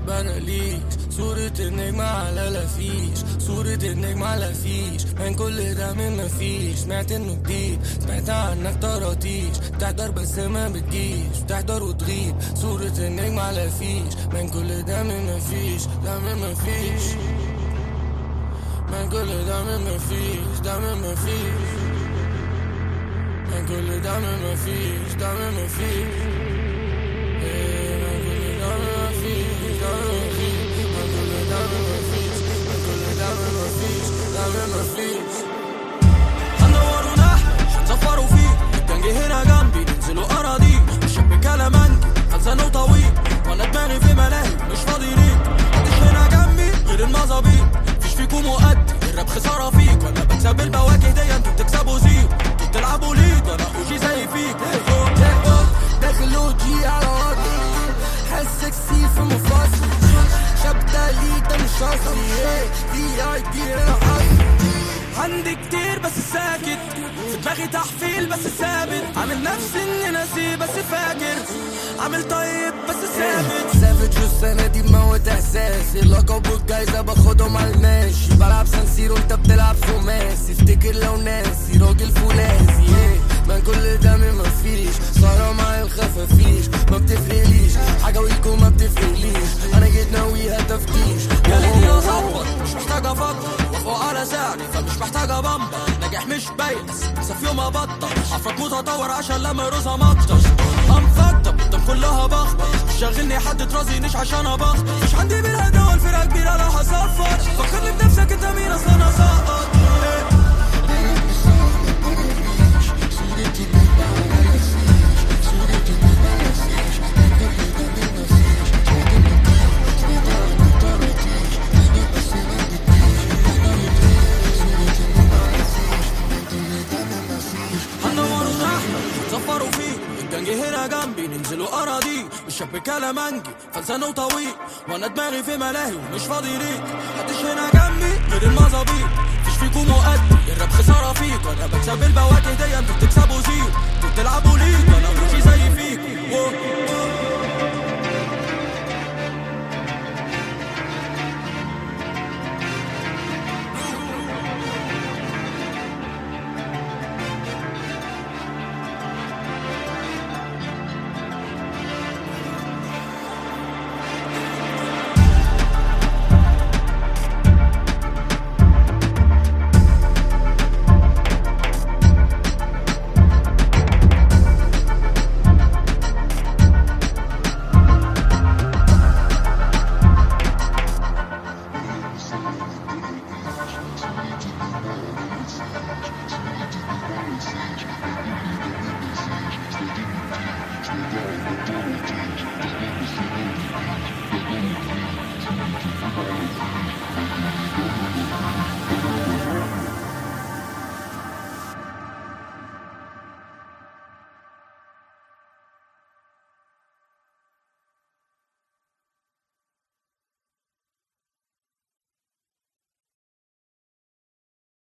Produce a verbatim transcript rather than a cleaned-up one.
بناليش صورة النجم على لافيش، صورة النجم على فيش، من كل ده من مفيش. سمعت انه جديد، سمعت عنك طراطيش، بتحضر بس ما بتجيش، بتحضر وتغيب. صورة النجم على فيش، من كل ده من مفيش، ده من مفيش، من كل ده من مفيش، ده من مفيش، من كل ده من مفيش، ده من مفيش. هندوروا نحن هنسفروا فيه، الجنج هنا جنبي ننزلوا أراضي، الشاب كلامنجي خزانه طويل، وانا دماغي في ملاهي مش فاضي ليك. محدش هنا جنبي غير المظابيط، مفيش فيكم مؤدي الراب خسارة فيك، وانا بكسب البواكي دي انتوا بتكسبوا زيرو، انتوا بتلعبوا ليد وانا اوجي زي فيك. داخل اوجي على وضعي، حاسك سكسي في مفاصلي، شاب دالي ده مش اصلي، في اي بي انا حاصل. عندي كتير بس ساكت، في دماغي تحفيل بس ثابت، عامل نفسي اني ناسي بس فاكر، عامل طيب بس ثابت. سافج والسنة دي بموت احساسي، اللقب والجايزة باخدهم على الماشي، بلعب سانسيرو انت بتلعب خماسي، افتكر لو ناسي راجل فولاذي. من كل ده من مفيش، صارة معايا الخفافيش، ما بتفرقليش حاجة ويكو ما بتفرقليش، انا جيت ناويها تفتيش. جالتني اظبط مش محتاج افكر، وافق على سعري فمش محتاج ابمبر، ناجح مش باين بس في يوم ابطل، عفرك متطور عشان لما يروزها مطش. انفضب قدام كلها بخبط، مش شاغلني حد ترازينيش عشان ابخبط، مش عندي بالهدى والفرقة كبيرة لو هصفر، فكرني بنفسك انت مين اصلا انا سقط. الجنج هنا جنبي ننزلوا أراضي، الشاب كلامنجي خزانه طويل، وانا دماغي في ملاهي ومش فاضي ليك. محدش هنا جنبي غير المظابيط، مفيش فيكم مؤدي الراب خسارة فيك، وانا بكسب البواكي دي انتوا بتكسبوا زيرو، انتوا بتلعبوا